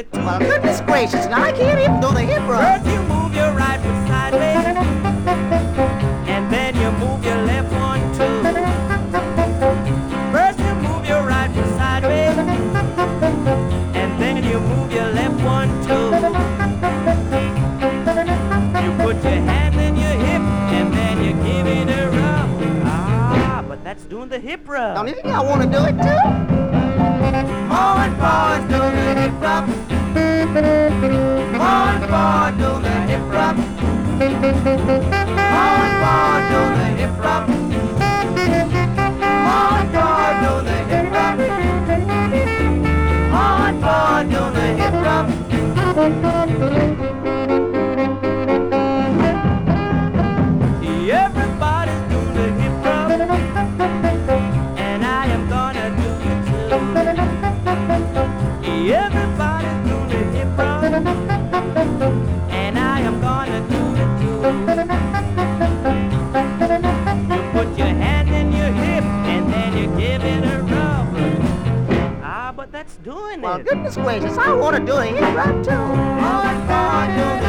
it too. Well, goodness gracious, now I can't even do the hip rub. First you move your right foot sideways, and then you move your left one too. First you move your right foot sideways, and then you move your left one too. You put your hand in your hip, and then you give it a rub. Ah, but that's doing the hip rub. Don't you think I want to do it too? More and forward, do the hip rub. More and forward, do the hip rub. More and forward, do the hip rub. More and forward, do the hip rub. More and forward, do the hip rub. Everybody's doing the hip rub, and I am gonna do it too. Everybody's doing the hip rub, and I am gonna do it too. You put your hand in your hip, and then you give it a rub. Ah, but that's doing Well, it. goodness gracious, I want to do the hip rub too. More and more, do